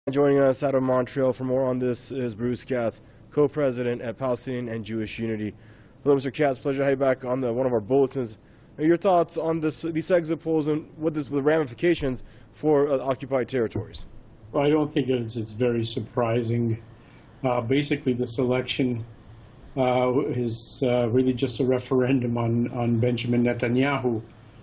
Joining us out of Montreal for more on this is Bruce Katz, co-president at Palestinian and Jewish Unity. Hello, Mr. Katz. Pleasure to have you back on one of our bulletins. Your thoughts on these exit polls and what the ramifications for occupied territories? Well, I don't think it's very surprising. Basically, this election is really just a referendum on Benjamin Netanyahu,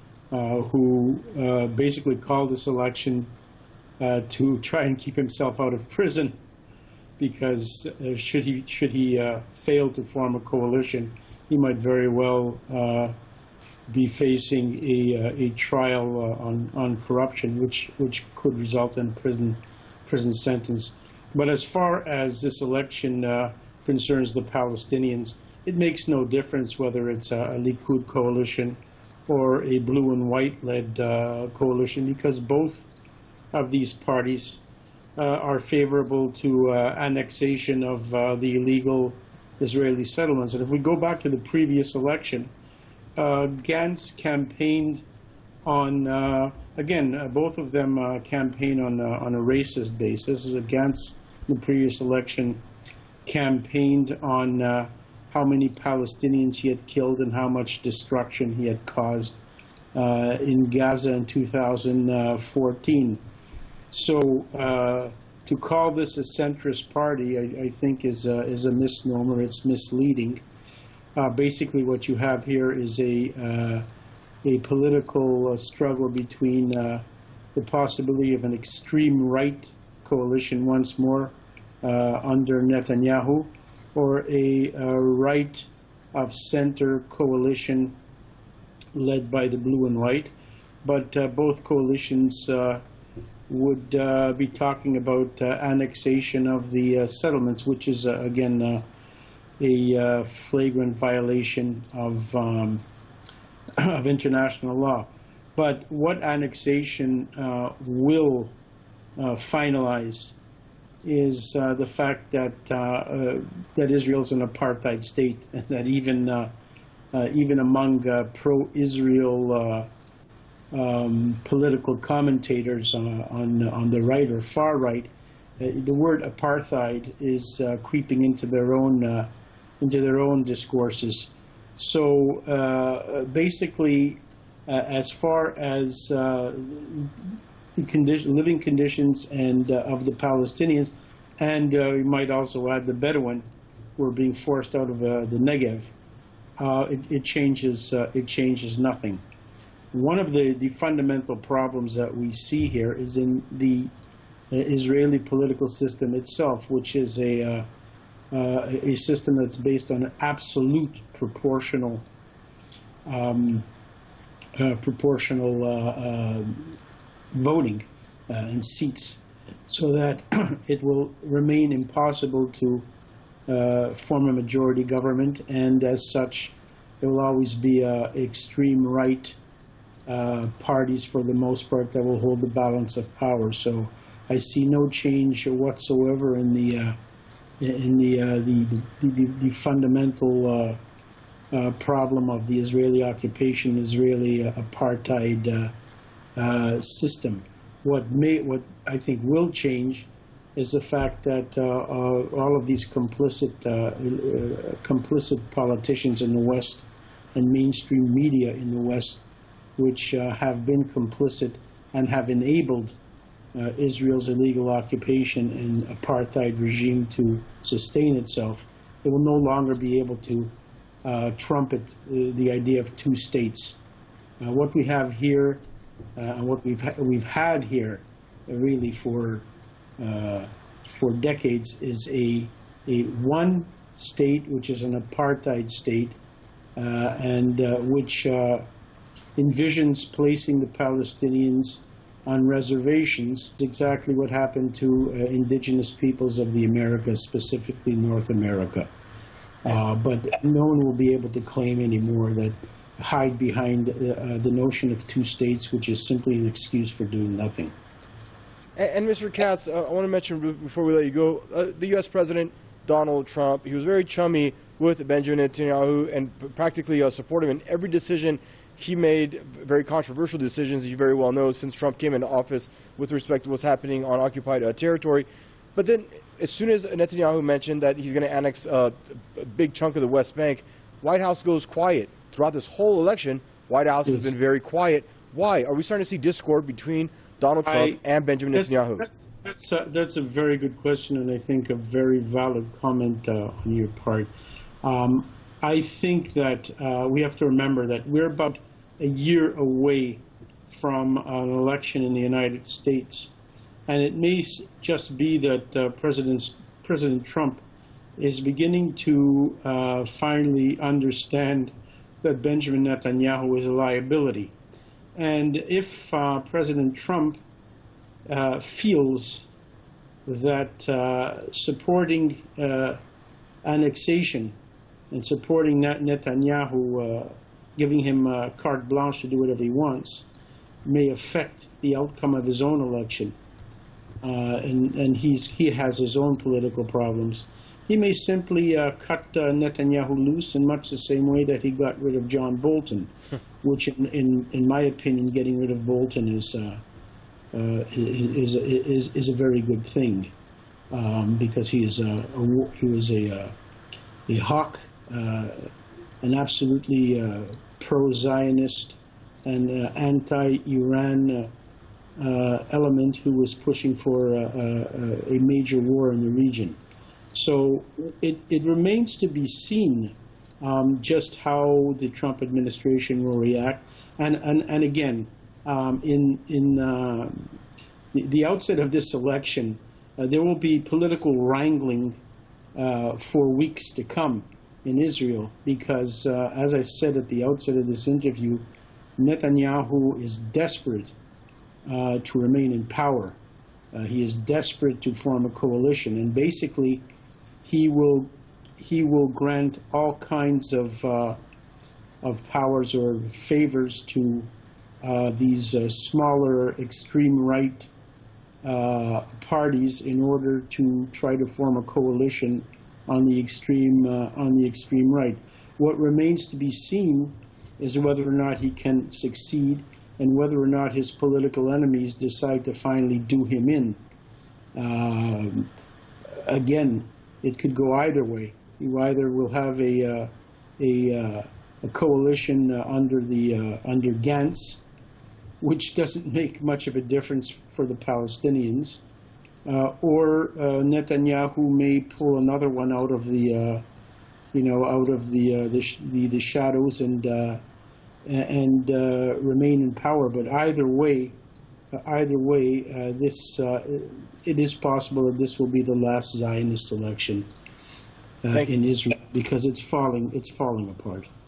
who basically called this election to try and keep himself out of prison, because should he fail to form a coalition, he might very well be facing a trial on corruption, which could result in prison sentence. But as far as this election concerns the Palestinians, it makes no difference whether it's a Likud coalition or a blue and white led coalition, because both of these parties are favorable to annexation of the illegal Israeli settlements. And if we go back to the previous election, Gantz campaigned on, again, both of them campaigned on a racist basis. Gantz, in the previous election, campaigned on how many Palestinians he had killed and how much destruction he had caused in Gaza in 2014. So to call this a centrist party, I think, is a misnomer. It's misleading. Basically, what you have here is a political struggle between the possibility of an extreme right coalition once more under Netanyahu, or a right of center coalition led by the blue and white. But both coalitions would be talking about annexation of the settlements, which is, again, a flagrant violation of international law. But what annexation will finalize is the fact that that Israel is an apartheid state, and that even among pro-Israel political commentators on the right or far right, the word apartheid is creeping into their own discourses. So basically, as far as living conditions and of the Palestinians, and we might also add the Bedouin, who are being forced out of the Negev, it changes nothing. One of the fundamental problems that we see here is in the Israeli political system itself, which is a system that's based on absolute proportional voting in seats, so that it will remain impossible to form a majority government, and as such, there will always be extreme right parties, for the most part, that will hold the balance of power. So I see no change whatsoever in the fundamental problem of the Israeli occupation, Israeli apartheid system. What I think will change is the fact that all of these complicit politicians in the West and mainstream media in the West, which have been complicit and have enabled Israel's illegal occupation and apartheid regime to sustain itself, they will no longer be able to trumpet the idea of two states. What we have here, and what we've had here, really for decades, is a one state, which is an apartheid state, and which envisions placing the Palestinians on reservations. Exactly what happened to indigenous peoples of the Americas, specifically North America. But no one will be able to claim anymore that hide behind the notion of two states, which is simply an excuse for doing nothing. And Mr. Katz, I want to mention before we let you go, the U.S. President Donald Trump, he was very chummy with Benjamin Netanyahu and practically supported him in every decision he made very controversial decisions, as you very well know, since Trump came into office with respect to what's happening on occupied territory. But then, as soon as Netanyahu mentioned that he's going to annex a big chunk of the West Bank, White House goes quiet. Throughout this whole election, White House has been very quiet. Why? Are we starting to see discord between Donald Trump and Benjamin Netanyahu? That's a very good question, and I think a very valid comment on your part. I think that we have to remember that we're about a year away from an election in the United States, and it may just be that President Trump is beginning to finally understand that Benjamin Netanyahu is a liability. And if President Trump feels that supporting annexation and supporting Netanyahu, giving him carte blanche to do whatever he wants, may affect the outcome of his own election, and he has his own political problems, he may simply cut Netanyahu loose in much the same way that he got rid of John Bolton, which, in my opinion, getting rid of Bolton is a very good thing, because he was a hawk, an absolutely pro-Zionist and anti-Iran element who was pushing for a major war in the region. So it remains to be seen just how the Trump administration will react. And again, in the outset of this election, there will be political wrangling for weeks to come in Israel, because as I said at the outset of this interview, Netanyahu is desperate to remain in power. He is desperate to form a coalition, and basically he will grant all kinds of powers or favors to these smaller extreme right parties in order to try to form a coalition on the extreme right. What remains to be seen is whether or not he can succeed, and whether or not his political enemies decide to finally do him in. Again, it could go either way. You either will have a coalition under Gantz, which doesn't make much of a difference for the Palestinians, or Netanyahu may pull another one out of the shadows and remain in power. But either way, it is possible that this will be the last Zionist election in Israel, because it's falling apart.